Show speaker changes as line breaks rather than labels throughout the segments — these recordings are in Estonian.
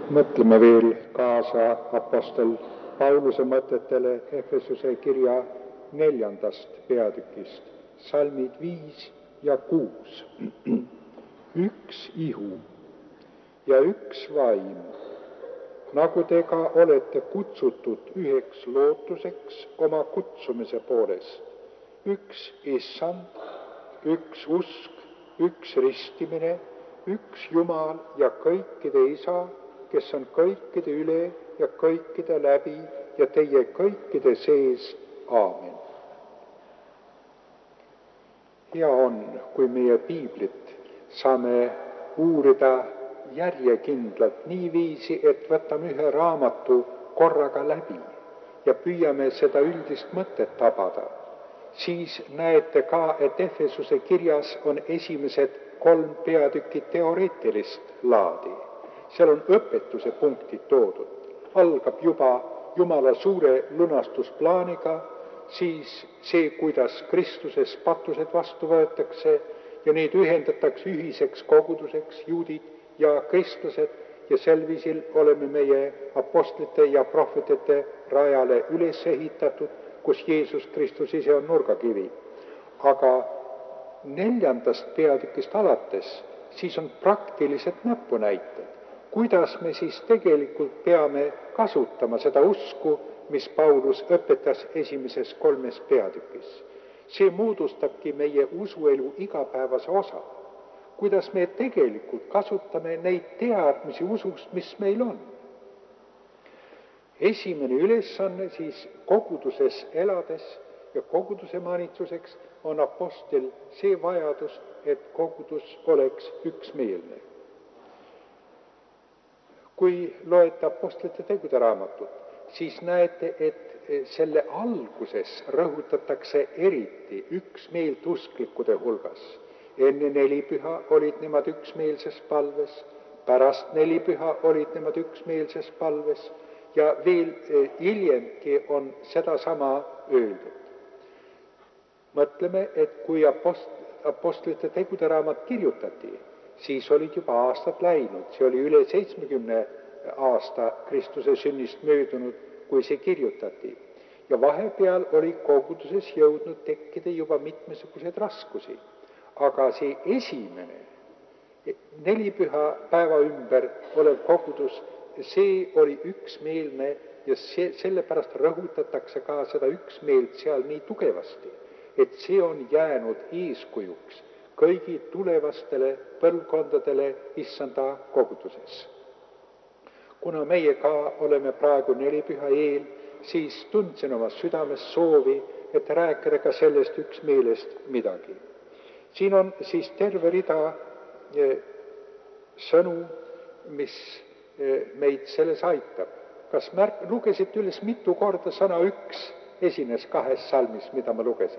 Mõtleme veel kaasa apostel Pauluse mõtetele Efesuse kirja 4. peatükist, salmid 5 ja 6. Üks ihu ja üks vaim, nagu te ka olete kutsutud üheks lootuseks oma kutsumise poolest. Üks issand, üks usk, üks ristimine, üks Jumal ja kõikide isa, kes on kõikide üle ja kõikide läbi ja teie kõikide sees. Aamen. Hea on, kui meie piiblit saame uurida järjekindlalt niiviisi, et võtame ühe raamatu korraga läbi ja püüame seda üldist mõtet tabada. Siis näete ka, et Efesuse kirjas on esimesed 3 peatükki teoreetilist laadi. Seal on õpetuse punktid toodud. Algab juba Jumala suure lunastusplaaniga, siis see, kuidas Kristuses patused vastu võetakse ja neid ühendatakse ühiseks koguduseks, juudid ja kristlased, ja sel viisil oleme meie apostlite ja prohvetite rajale üles ehitatud, kus Jeesus Kristus ise on nurgakivi. Aga 4. peatükist alates siis on praktilised näpunäited. Kuidas me siis tegelikult peame kasutama seda usku, mis Paulus õpetas esimeses 3 peatükis. See moodustabki meie usuelu igapäevase osa. Kuidas me tegelikult kasutame neid teadmisi usust, mis meil on. Esimene ülesanne siis koguduses elades ja koguduse manitsuseks on apostel see vajadus, et kogudus oleks üksmeelne. Kui loete apostlite tegude raamatut, siis näete, et selle alguses rõhutatakse eriti üksmeelt usklikkude hulgas. Enne nelipüha olid nemad üksmeelses palves, pärast nelipüha olid nemad üksmeelses palves ja veel hiljemgi on sedasama öeldud. Mõtleme, et kui apostlite tegude raamat kirjutati, siis olid juba aastad läinud, see oli üle 70 aasta Kristuse sünnist möödunud, kui see kirjutati. Ja vahepeal oli koguduses jõudnud tekkida juba mitmesuguseid raskusi. Aga see esimene 4 püha päeva ümber olev kogudus, see oli üksmeelne ja sellepärast rõhutatakse ka seda üksmeelt seal nii tugevasti, et see on jäänud eeskujuks kõigi tulevastele põlvkondadele issanda koguduses. Kuna meie ka oleme praegu 4 püha eel, siis tundsin oma südames soovi, et rääkida ka sellest üksmeelest midagi. Siin on siis terve rida sõnu, mis meid selles aitab. Kas lugesite üles, mitu korda sõna üks esines 2 salmis, mida ma lugesin?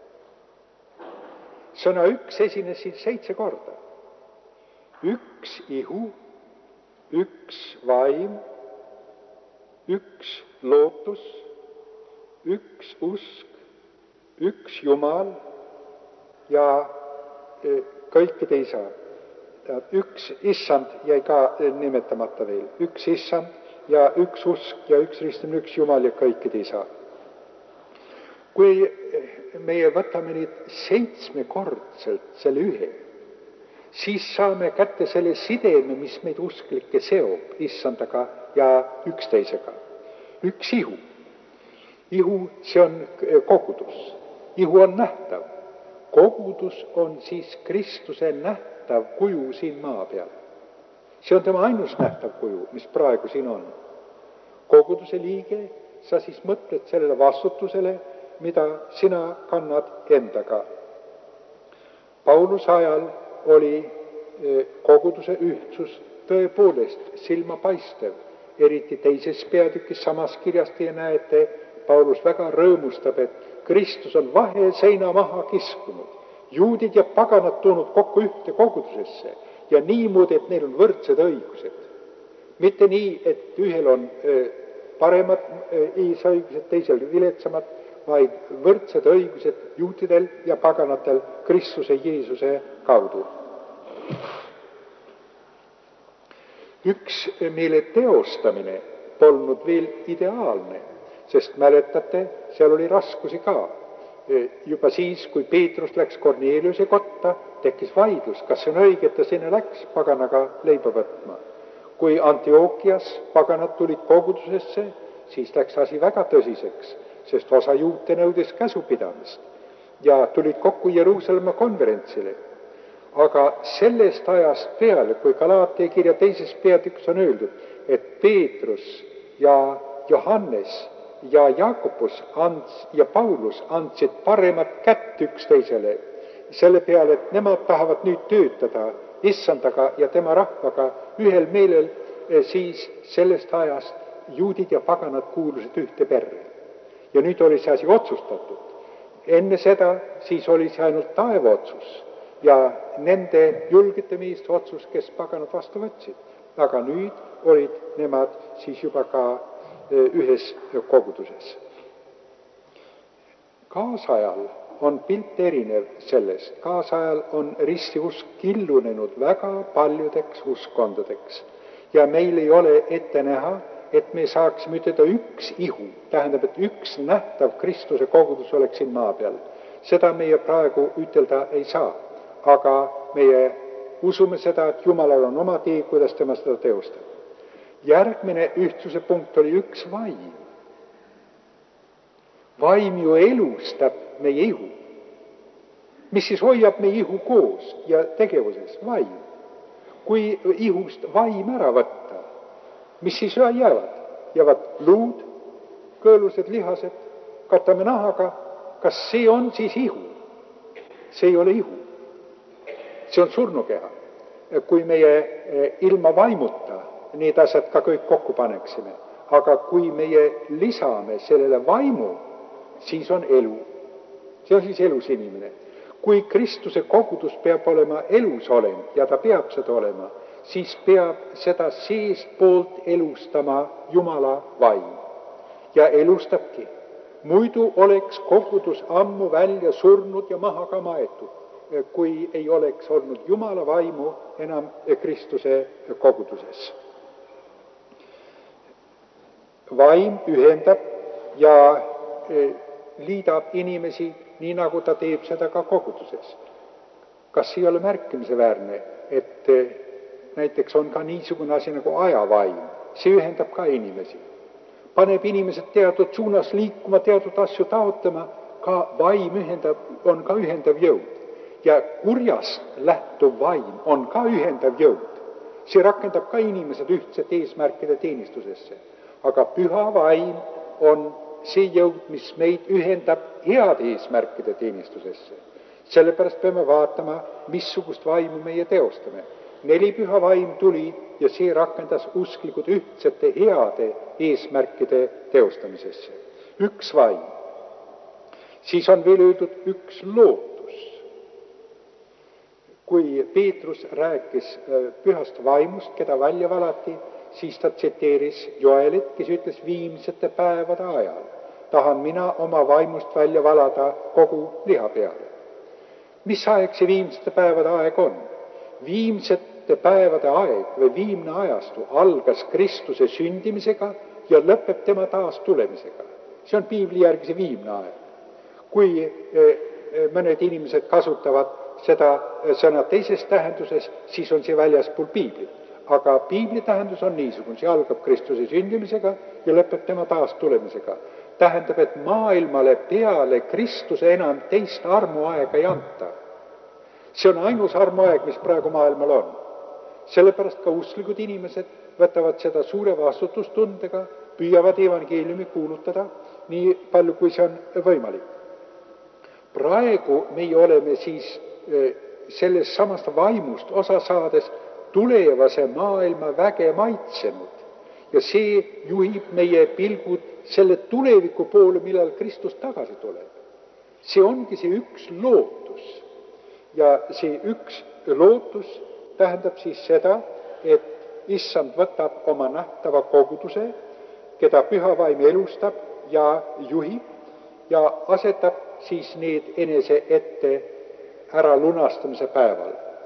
Sõna üks esines siin 7 korda. Üks ihu, üks vaim, üks lootus, üks usk, üks Jumal ja kõikide isa. Üks issand jäi ka nimetamata veel. Üks issand ja üks usk ja üks ristimine, üks Jumal ja kõikide isa. Kui meie võtame nüüd 7-kordselt selle ühe, siis saame kätte selle sideme, mis meid usklikke seob issandaga ja üksteisega. Üks ihu. Ihu, see on kogudus. Ihu on nähtav. Kogudus on siis Kristuse nähtav kuju siin maa peal. See on tema ainus nähtav kuju, mis praegu siin on. Koguduse liige, sa siis mõtled sellele vastutusele, mida sina kannad endaga. Pauluse ajal oli koguduse ühtsus tõepoolest silmapaistev, eriti 2. peatükis samas kirjas te näete, Paulus väga rõõmustab, et Kristus on vaheseina maha kiskunud, juudid ja paganad toonud kokku ühte kogudusesse ja niimoodi, et neil on võrdsed õigused. Mitte nii, et ühel on paremad õigused, teisel viletsamad, vaid võrdsed õigused juutidel ja paganatel Kristuse Jeesuse kaudu. Üksmeele teostamine polnud veel ideaalne, sest mäletate, seal oli raskusi ka. Juba siis, kui Peetrus läks Korneliuse kotta, tekkis vaidlus, kas see on õige, et ta sinna läks paganaga leiba võtma. Kui Antiochias paganad tulid kogudusesse, siis läks asi väga tõsiseks, sest osa juute nõudis käsupidamist ja tulid kokku Jeruusalemma konverentsile. Aga sellest ajast peale, kui Galaatia kirja 2. peatükis on öeldud, et Peetrus ja Johannes ja Jaakobus ja Paulus andsid paremat kätt üksteisele, selle peale, et nemad tahavad nüüd töötada issandaga ja tema rahvaga ühel meelel, siis sellest ajast juudid ja paganad kuulusid ühte perre. Ja nüüd oli see asi otsustatud. Enne seda siis oli see ainult taeva otsus ja nende julgete meeste otsus, kes paganad vastu võtsid. Aga nüüd olid nemad siis juba ka ühes koguduses. Kaasajal on pilt erinev sellest. Kaasajal on ristiusk killunenud väga paljudeks uskondadeks ja meil ei ole ette näha, et me saaksime ütelda üks ihu, tähendab, et üks nähtav Kristuse kogudus oleks siin maa peal. Seda meie praegu ütelda ei saa, aga meie usume seda, et Jumalal on oma tee, kuidas tema seda teostab. Järgmine ühtsuse punkt oli üks vaim. Vaim ju elustab meie ihu. Mis siis hoiab meie ihu koos ja tegevuses? Vaim. Kui ihust vaim ära võtta, mis siis jäävad? Jäävad luud, kõõlused, lihased, katame nahaga. Kas see on siis ihu? See ei ole ihu. See on surnukeha. Kui meie ilma vaimuta need asjad ka kõik kokku paneksime. Aga kui meie lisame sellele vaimu, siis on elu. See on siis elus inimene. Kui Kristuse kogudus peab olema elus olema ja ta peab seda olema, siis peab seda seestpoolt elustama Jumala vaim. Ja elustabki. Muidu oleks kogudus ammu välja surnud ja maha ka maetud, kui ei oleks olnud Jumala vaimu enam Kristuse koguduses. Vaim ühendab ja liidab inimesi nii, nagu ta teeb seda ka koguduses. Kas ei ole märkimisväärne, et näiteks on ka niisugune asi nagu ajavaim, see ühendab ka inimesi. Paneb inimesed teatud suunas liikuma, teatud asju taotlema, ka vaim on ka ühendav jõud. Ja kurjast lähtuv vaim on ka ühendav jõud. See rakendab ka inimesed ühtsete eesmärkide teenistusesse. Aga püha vaim on see jõud, mis meid ühendab head eesmärkide teenistusesse. Sellepärast peame vaatama, missugust vaimu meie teostame. 4 püha vaim tuli ja see rakendas usklikud ühtsete heade eesmärkide teostamisesse. Üks vaim. Siis on veel öeldud üks lootus. Kui Peetrus rääkis pühast vaimust, keda välja valati, siis ta tsiteeris Joelit, kes ütles viimsete päevade ajal. Tahan mina oma vaimust välja valada kogu liha peale. Mis aeg see viimsete päevade aeg on? Viimsete päevade aeg või viimne ajastu algas Kristuse sündimisega ja lõpeb tema taas tulemisega. See on piibli järgi see viimne aeg. Kui mõned inimesed kasutavad seda sõna teises tähenduses, siis on see väljaspool piiblit. Aga piibli tähendus on niisugune, see algab Kristuse sündimisega ja lõpeb tema taas tulemisega. Tähendab, et maailmale peale Kristuse enam teist armuaega ei anta. See on ainus armuaeg, mis praegu maailmal on. Sellepärast ka usklikud inimesed võtavad seda suure vastutustundega, püüavad evangeeliumi kuulutada nii palju, kui see on võimalik. Praegu meie oleme siis sellest samast vaimust osa saades tulevase maailma väge maitsenud ja see juhib meie pilgud selle tuleviku poole, millal Kristus tagasi tuleb. See ongi see üks lootus ja see üks lootus tähendab siis seda, et issand võtab oma nähtava koguduse, keda püha vaim elustab ja juhib ja asetab siis need enese ette ära lunastamise päeval.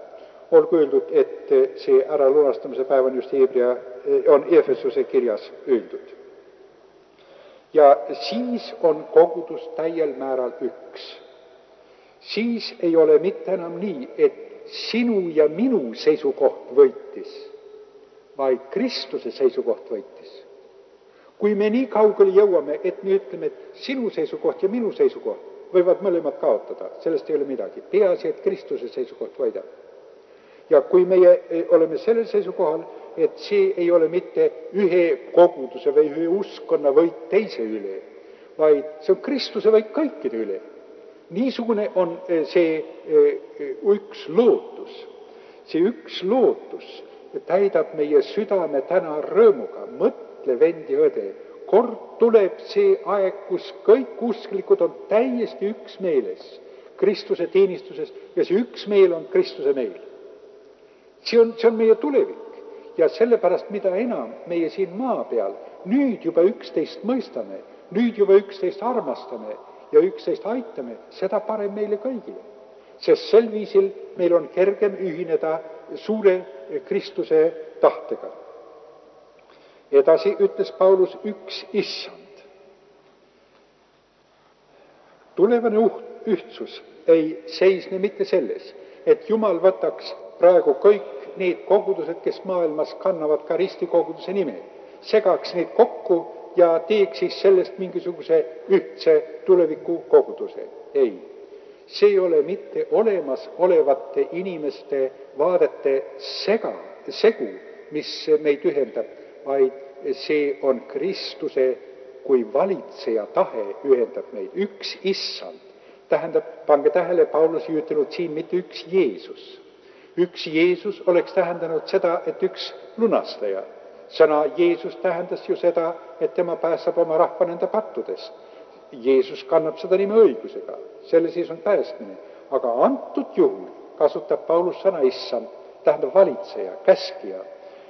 olgu öeldud, et see äralunastamise päev on just on Efesuse kirjas öeldud. Ja siis on kogudus täiel määral üks. Siis ei ole mitte enam nii, et sinu ja minu seisukoht võitis, vaid Kristuse seisukoht võitis. Kui me nii kaugele jõuame, et me ütleme, et sinu seisukoht ja minu seisukoht võivad mõlemad kaotada, sellest ei ole midagi. Peaasi, et Kristuse seisukoht võidab. Ja kui meie oleme sellel seisukohal, et see ei ole mitte ühe koguduse või ühe uskonna võit teise üle, vaid see on Kristuse võit kõikide üle. Niisugune on see üks lootus. See üks lootus täidab meie südame täna rõõmuga. Mõtle, vend ja õde, kord tuleb see aeg, kus kõik usklikud on täiesti üksmeeles Kristuse teenistuses ja see üksmeel on Kristuse meel. See on meie tulevik. Ja sellepärast, mida enam meie siin maa peal nüüd juba üksteist mõistame, nüüd juba üksteist armastame ja üksteist aitame, seda parem meile kõigile. Sest sel viisil meil on kergem ühineda suure Kristuse tahtega. Edasi ütles Paulus üks issand. Tulevane ühtsus ei seisne mitte selles, et Jumal võtaks praegu kõik need kogudused, kes maailmas kannavad ka ristikoguduse nime, segaks neid kokku ja teeks siis sellest mingisuguse ühtse tuleviku koguduse. Ei, see ei ole mitte olemas olevate inimeste vaadete segu, mis meid ühendab, vaid see on Kristuse kui valitseja tahe ühendab meid. Üks issand tähendab, pange tähele, Paulus ei ütelnud siin mitte üks Jeesus. Üks Jeesus oleks tähendanud seda, et üks lunastaja. Sõna Jeesus tähendas ju seda, et tema päästab oma rahva nende pattudest. Jeesus kannab seda nime õigusega, selle siis on päästmine. Aga antud juhul kasutab Paulus sõna issand, tähendab valitseja, käskija.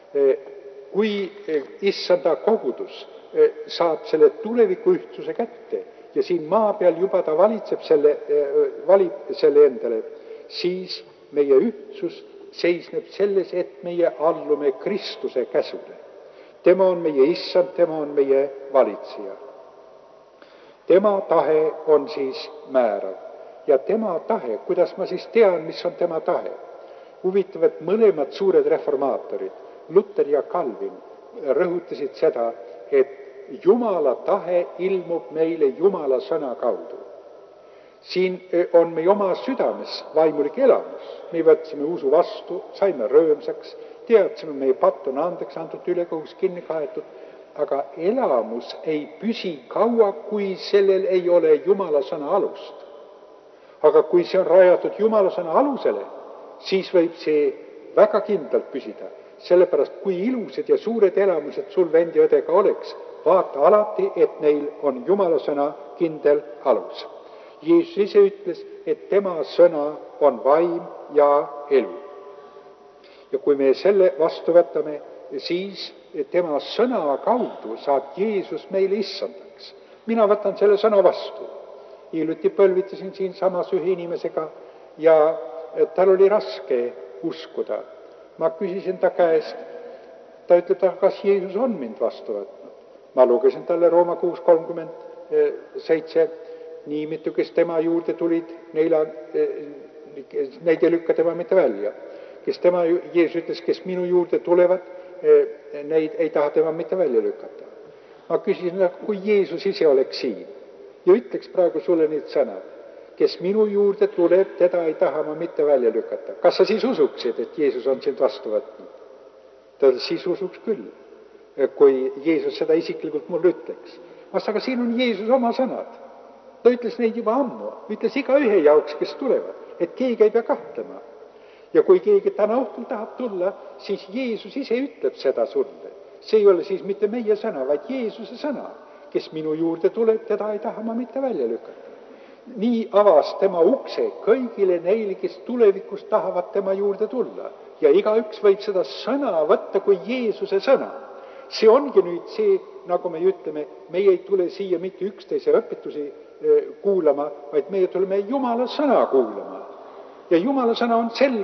Kui issanda kogudus saab selle tuleviku ühtsuse kätte ja siin maa peal juba ta valib selle endale, siis meie ühtsus seisneb selles, et meie allume Kristuse käsule. Tema on meie issand, tema on meie valitseja. Tema tahe on siis määrav. Ja tema tahe, kuidas ma siis tean, mis on tema tahe? Huvitav, et mõlemad suured reformaatorid, Luther ja Calvin, rõhutasid seda, et Jumala tahe ilmub meile Jumala sõna kaudu. Siin on meie oma südames vaimulik elamus. Me võtsime usu vastu, saime rõõmsaks, teadsime, meie patt on andeks antud, ülekohus kinni kaetud, aga elamus ei püsi kaua, kui sellel ei ole Jumala sõna alust. Aga kui see on rajatud Jumala sõna alusele, siis võib see väga kindlalt püsida. Sellepärast, kui ilusad ja suured elamused sul vend ja õdega oleks, vaata alati, et neil on Jumala sõna kindel alus. Jeesus ise ütles, et tema sõna on vaim ja elu. Ja kui me selle vastu võtame, siis tema sõna kaudu saab Jeesus meile issandaks. Mina võtan selle sõna vastu. Hiljuti põlvitasin siin samas ühe inimesega ja tal oli raske uskuda. Ma küsisin ta käest, ta ütleb, kas Jeesus on mind vastu võtnud. Ma lugesin talle Rooma 6:37, nii mitu, kes tema juurde tulid, neid ei lükka tema mitte välja. Jeesus ütles, kes minu juurde tulevad, neid ei taha tema mitte välja lükata. Ma küsisin, kui Jeesus ise oleks siin ja ütleks praegu sulle need sõnad, kes minu juurde tuleb, teda ei taha ma mitte välja lükata. Kas sa siis usuksid, et Jeesus on sind vastu võtnud? Ta siis usuks küll, kui Jeesus seda isiklikult mulle ütleks. Aga siin on Jeesus oma sõnad. Ta ütles neid juba ammu, ütles iga ühe jaoks, kes tulevad, et keegi ei pea kahtlema. Ja kui keegi täna õhtul tahab tulla, siis Jeesus ise ütleb seda sulle. See ei ole siis mitte meie sõna, vaid Jeesuse sõna. Kes minu juurde tuleb, teda ei taha ma mitte välja lükata. Nii avas tema ukse kõigile neile, kes tulevikus tahavad tema juurde tulla. Ja igaüks võib seda sõna võtta kui Jeesuse sõna. See ongi nüüd see, nagu me ütleme, meie ei tule siia mitte üksteise õpetusi kuulama, vaid meie tuleme Jumala sõna kuulama. Ja Jumala sõna on selge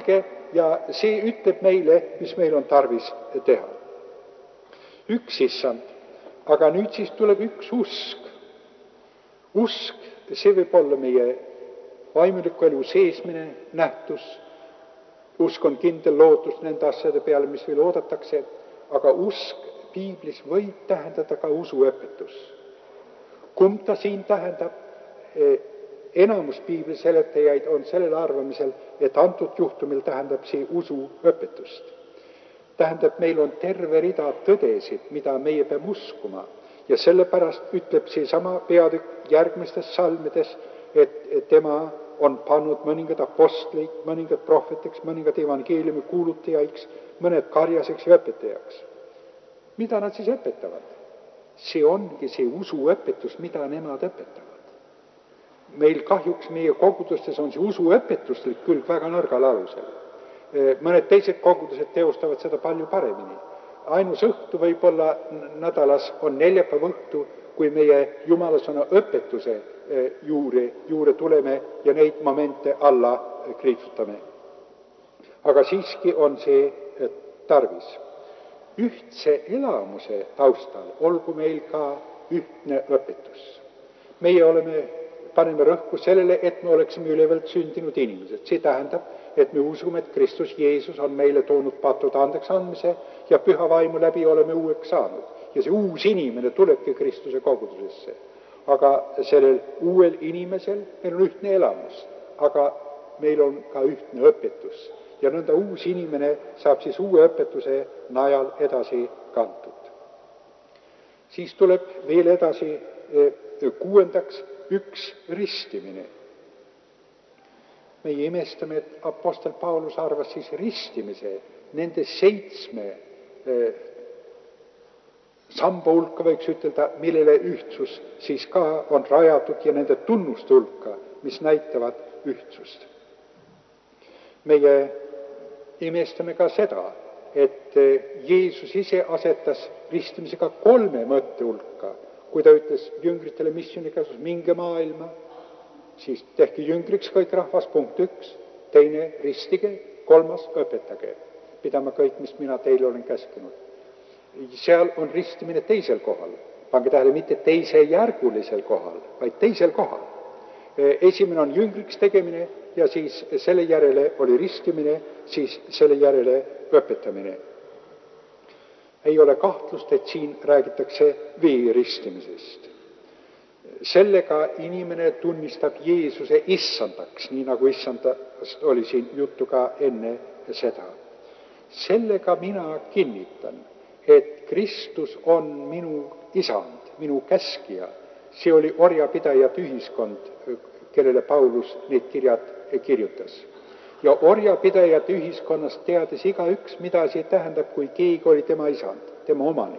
ja see ütleb meile, mis meil on tarvis teha. Üks issand, aga nüüd siis tuleb üks usk. Usk, see võib olla meie vaimuliku elu seesmine nähtus. Usk on kindel lootus nende asjade peale, mis veel oodatakse, aga usk piiblis võib tähendada ka usuõpetus. Kumb ta siin tähendab? Enamus piibli seletajaid on sellel arvamisel, et antud juhtumil tähendab see usuõpetust. Tähendab, meil on terve rida tõdesid, mida meie peame uskuma. Ja sellepärast ütleb seesama peatükk järgmistes salmides, et tema on pannud mõningad apostleid, mõningad prohvetiks, mõningad evangeeliumi kuulutajaiks, mõned karjaseks ja õpetajaks. Mida nad siis õpetavad? See ongi see usuõpetus, mida nemad õpetavad. Meil kahjuks meie kogudustes on see usuõpetuslik külg väga nõrgal alusel. Mõned teised kogudused teostavad seda palju paremini. Ainus õhtu võib-olla nädalas on neljapäeva õhtu, kui meie jumalasõna õpetuse juure tuleme ja neid momente alla kriipsutame. Aga siiski on see tarvis. Ühtse elamuse taustal olgu meil ka ühtne õpetus. Meie paneme rõhku sellele, et me oleksime ülevalt sündinud inimesed. See tähendab, et me usume, et Kristus Jeesus on meile toonud pattude andeks andmise ja püha vaimu läbi oleme uueks saanud. Ja see uus inimene tulebki Kristuse kogudusesse. Aga sellel uuel inimesel meil on ühtne elamus, aga meil on ka ühtne õpetus. Ja nõnda uus inimene saab siis uue õpetuse najal edasi kantud. Siis tuleb veel edasi 6. üks ristimine. Meie imestame, et apostel Paulus arvas siis ristimise nende 7 samba hulka, võiks ütelda, millele ühtsus siis ka on rajatud ja nende tunnuste hulka, mis näitavad ühtsust. Meie imestame ka seda, et Jeesus ise asetas ristimisega 3 mõtte hulka, kui ta ütles jüngritele missiooni käsus, minge maailma, siis tehke jüngriks kõik rahvas, punkt 1, 2, ristige, 3, õpetage, pidama kõik, mis mina teile olen käskinud. Seal on ristimine teisel kohal. Pange tähele, mitte teisejärgulisel kohal, vaid teisel kohal. Esimene on jüngriks tegemine ja siis selle järele oli ristimine, siis selle järele õpetamine. Ei ole kahtlust, et siin räägitakse vee ristimisest. Sellega inimene tunnistab Jeesuse issandaks, nii nagu issandast oli siin juttu ka enne seda. Sellega mina kinnitan, et Kristus on minu isand, minu käskija. See oli orjapidajate ühiskond, kellele Paulus need kirjad kirjutas. Ja orjapidajate ühiskonnast teadis igaüks, mida see tähendab, kui keegi oli tema isand, tema omanik.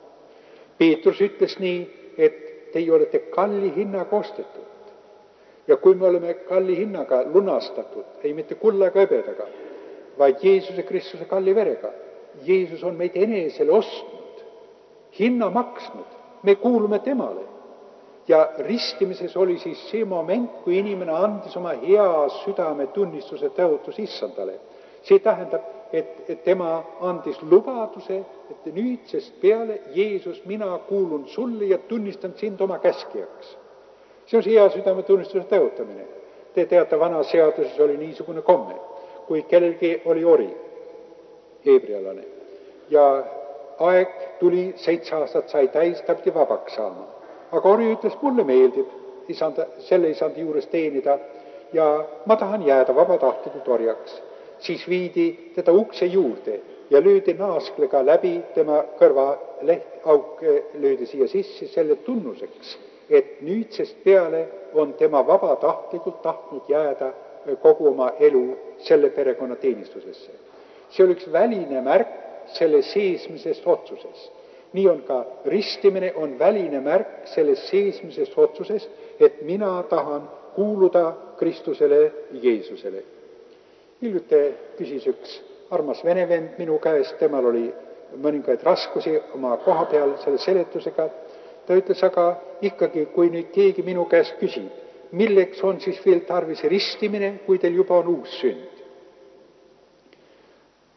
Peetrus ütles nii, et teie olete kalli hinnaga ostetud. Ja kui me oleme kalli hinnaga lunastatud, ei mitte kullaga hõbedaga, vaid Jeesuse Kristuse kalli verega. Jeesus on meid enesele ostnud, hinna maksnud, me kuulume temale. Ja ristimises oli siis see moment, kui inimene andis oma hea südame tunnistuse tõotus issandale. See tähendab, et tema andis lubaduse, et nüüdsest peale Jeesus, mina kuulun sulle ja tunnistan sind oma käskijaks. See on see hea südame tunnistuse tõotamine. Te teate, vana seaduses oli niisugune komme, kui kellelgi oli ori, heebrealane, ja aeg tuli, 7 aastat sai täis, ta pidi vabaks saama. Aga ori ütles, mulle meeldib selle isandi juures teenida ja ma tahan jääda vabatahtlikult orjaks. Siis viidi teda ukse juurde ja löödi naasklega läbi tema kõrva lehtauk, löödi siia sisse selle tunnuseks, et nüüdsest peale on tema vabatahtlikult tahtnud jääda kogu oma elu selle perekonna teenistusesse. See oli üks väline märk selle seesmisest otsusest. Nii on ka ristimine on väline märk sellest seesmisest otsusest, et mina tahan kuuluda Kristusele Jeesusele. Hiljuti küsis üks armas vene vend minu käest, temal oli mõningaid raskusi oma koha peal selle seletusega. Ta ütles, aga ikkagi, kui nüüd keegi minu käest küsib, milleks on siis veel tarvis ristimine, kui teil juba on uus sünd?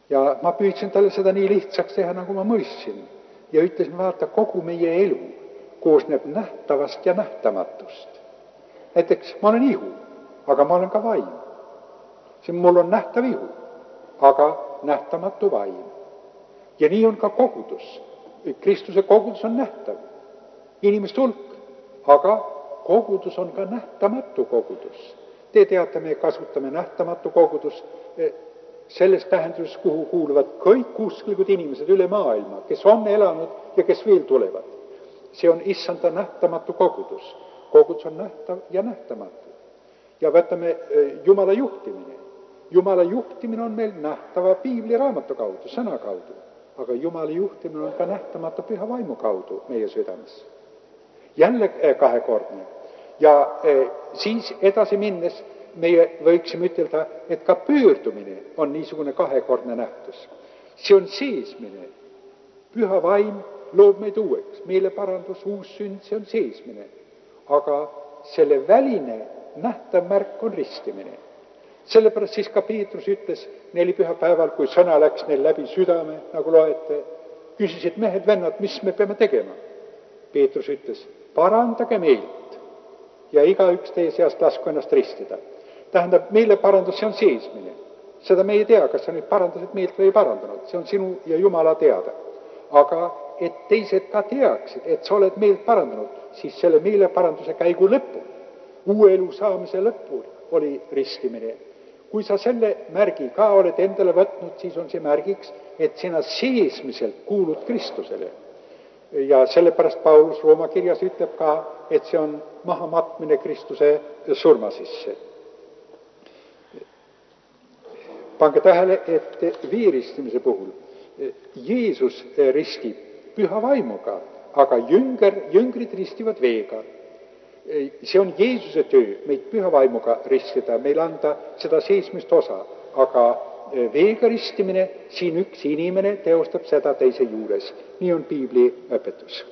Ja ma püüdsin talle seda nii lihtsaks teha, nagu ma mõistsin. Ja ütlesin, vaata, kogu meie elu koosneb nähtavast ja nähtamatust. Näiteks ma olen ihu, aga ma olen ka vaim. Mul on nähtav ihu, aga nähtamatu vaim. Ja nii on ka kogudus. Kristuse kogudus on nähtav. Inimeste hulk, aga kogudus on ka nähtamatu kogudus. Te teate, me kasutame nähtamatu kogudus selles tähenduses, kuhu kuuluvad kõik usklikud inimesed üle maailma, kes on elanud ja kes veel tulevad. See on issanda nähtamatu kogudus. Kogudus on nähtav ja nähtamatu. Ja võtame Jumala juhtimine. Jumala juhtimine on meil nähtava piibliraamatu kaudu, sõna kaudu. Aga Jumala juhtimine on ka nähtamatu püha vaimu kaudu meie südames. Jälle kahekordne. Ja siis edasi minnes meie võiksime ütelda, et ka pöördumine on niisugune kahekordne nähtus. See on seesmine. Püha vaim loob meid uueks. Meile parandus, uus sünd, see on seesmine. Aga selle väline nähtav märk on ristimine. Sellepärast siis ka Peetrus ütles nelipühapäeval, kui sõna läks neil läbi südame, nagu loete, küsisid mehed, vennad, mis me peame tegema. Peetrus ütles, parandage meilt ja igaüks teie seast lasku ennast ristida. Tähendab, meile parandus, see on seesmine. Seda me ei tea, kas sa nüüd parandasid meilt või ei parandanud. See on sinu ja Jumala teada. Aga et teised ka teaksid, et sa oled meilt parandanud, siis selle meile paranduse käigu lõpul, uue elu saamise lõpul oli ristimine. Kui sa selle märgi ka oled endale võtnud, siis on see märgiks, et sina seesmiselt kuulud Kristusele. Ja sellepärast Paulus Rooma kirjas ütleb ka, et see on mahamatmine Kristuse surma sisse. Pange tähele, et veeristimise puhul Jeesus ristib püha vaimuga, aga jüngrid ristivad veega. See on Jeesuse töö, meid püha vaimuga ristida, meil anda seda seesmist osa, aga veega ristimine, siin üks inimene teostab seda teise juures. Nii on piibli õpetus.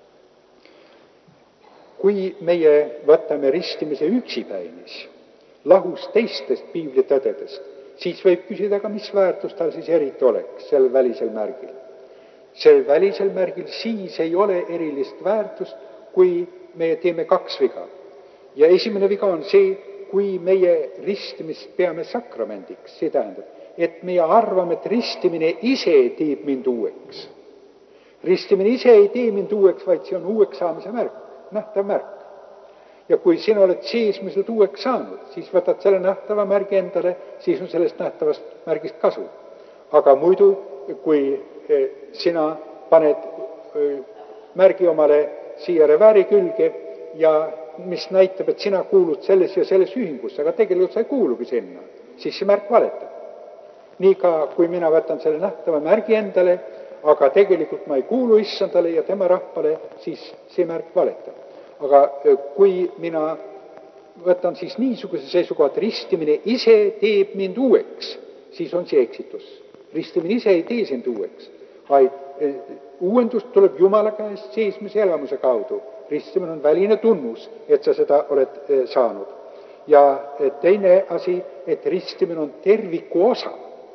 Kui meie võtame ristimise üksipäinis, lahus teistest piibli tõdedest, siis võib küsida ka, mis väärtus tal siis eriti oleks sel välisel märgil. Sel välisel märgil siis ei ole erilist väärtust, kui me teeme kaks viga. Ja esimene viga on see, kui meie ristimist peame sakramendiks. See tähendab, et meie arvame, et ristimine ise teeb mind uueks. Ristimine ise ei tee mind uueks, vaid see on uueks saamise märk, nähtav märk. Ja kui sina oled seesmiselt uueks saanud, siis võtad selle nähtava märgi endale, siis on sellest nähtavast märgist kasu. Aga muidu, kui sina paned märgi omale siia revääri külge ja mis näitab, et sina kuulud selles ja selles ühingusse, aga tegelikult sa ei kuulugi sinna, siis see märk valetab. Nii ka, kui mina võtan selle nähtava märgi endale, aga tegelikult ma ei kuulu issandale ja tema rahvale, siis see märk valetab. Aga kui mina võtan siis niisuguse seisukoha, et ristimine ise teeb mind uueks, siis on see eksitus. Ristimine ise ei tee sind uueks, vaid uuendus tuleb Jumala käest seesmise elamuse kaudu. Ristimine on väline tunnus, et sa seda oled saanud. Ja teine asi, et ristimine on terviku osa.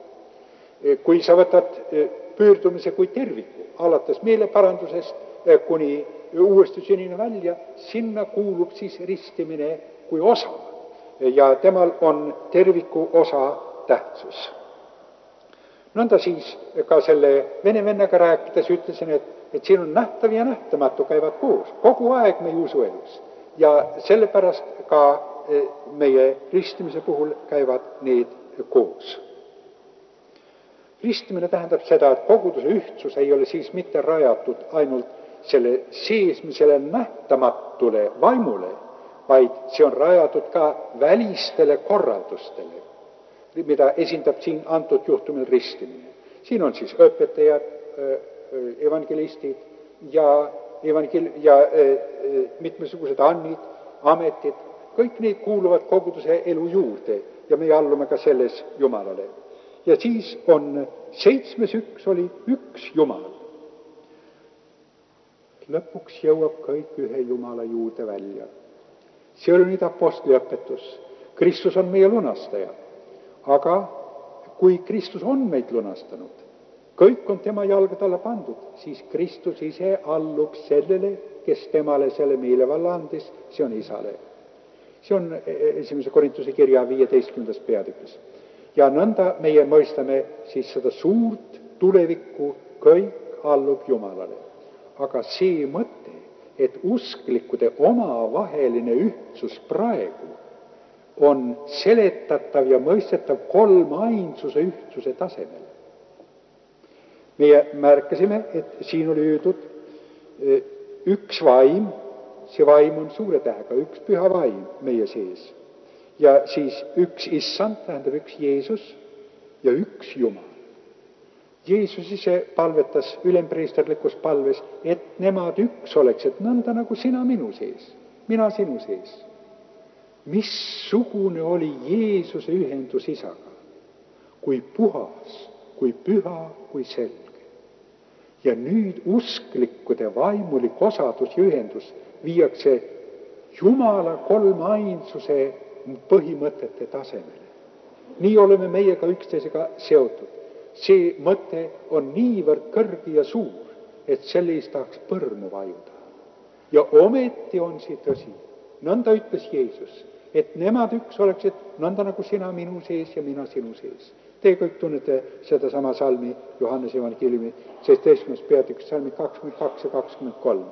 Kui sa võtad pöördumise kui terviku, alates meeleparandusest kuni uuesti sünnina välja, sinna kuulub siis ristimine kui osa. Ja temal on terviku osa tähtsus. Nõnda siis ka selle vene vennaga rääkides ütlesin, et siin on nähtav ja nähtamatu käivad koos. Kogu aeg meie usuelus. Ja sellepärast ka meie ristimise puhul käivad need koos. Ristimine tähendab seda, et koguduse ühtsus ei ole siis mitte rajatud ainult selle seesmisele nähtamatule vaimule, vaid see on rajatud ka välistele korraldustele, mida esindab siin antud juhtumil ristimine. Siin on siis õpetajad, evangelistid ja mitmesugused annid, ametid, kõik need kuuluvad koguduse elu juurde ja me allume ka selles Jumalale. Ja siis on 7.1 oli üks Jumal. Lõpuks jõuab kõik ühe Jumala juurde välja. See oli nüüd apostli õpetus. Kristus on meie lunastaja. Aga kui Kristus on meid lunastanud, kõik on tema jalgade alla pandud, siis Kristus ise allub sellele, kes temale selle meelevalla andis, see on Isale. See on 1. Korintuse kirja 15. peatükis. Ja nõnda meie mõistame siis seda suurt tulevikku, kõik allub Jumalale. Aga see mõte, et usklikude omavaheline ühtsus praegu on seletatav ja mõistetav kolmainsuse ühtsuse tasemel. Meie märkasime, et siin oli öeldud üks vaim, see vaim on suure tähega, üks püha vaim meie sees. Ja siis üks issand, tähendab üks Jeesus ja üks Jumal. Jeesus ise palvetas ülempreesterlikus palves, et nemad üks oleks, et nõnda nagu sina minu sees, mina sinu sees. Missugune oli Jeesuse ühendus isaga, kui puhas, kui püha, kui selge. Ja nüüd usklikkude vaimulik osadus ja ühendus viiakse Jumala kolmainsuse põhimõtete tasemele. Nii oleme meiega üksteisega seotud. See mõte on niivõrd kõrge ja suur, et selle eest tahaks põrmu vajuda. Ja ometi on see tõsi. Nõnda ütles Jeesus, et nemad üks oleksid nõnda nagu sina minu sees ja mina sinu sees. Te kõik tunnete seda sama salmi Johannese evangeeliumi 17. peatükis, salmid 22 ja 23.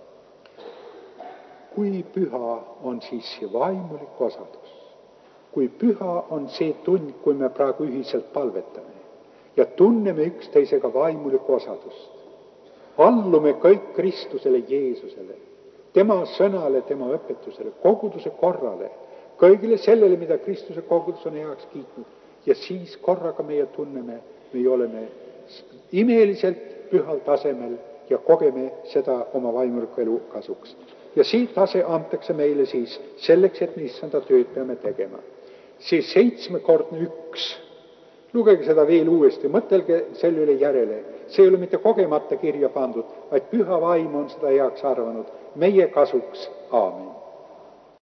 Kui püha on siis see vaimulik osadus? Kui püha on see tund, kui me praegu ühiselt palvetame ja tunneme üksteisega vaimulikku osadust? Allume kõik Kristusele, Jeesusele, tema sõnale, tema õpetusele, koguduse korrale, kõigile sellele, mida Kristuse kogudus on heaks kiitnud. Ja siis korraga meie tunneme, me oleme imeliselt pühal tasemel ja kogeme seda oma vaimuliku elu kasuks. Ja siit tase antakse meile siis selleks, et me issanda tööd peame tegema. See 7-kordne üks, lugege seda veel uuesti, mõtelge selle üle järele. See ei ole mitte kogemata kirja pandud, vaid püha vaim on seda heaks arvanud meie kasuks. Aamen.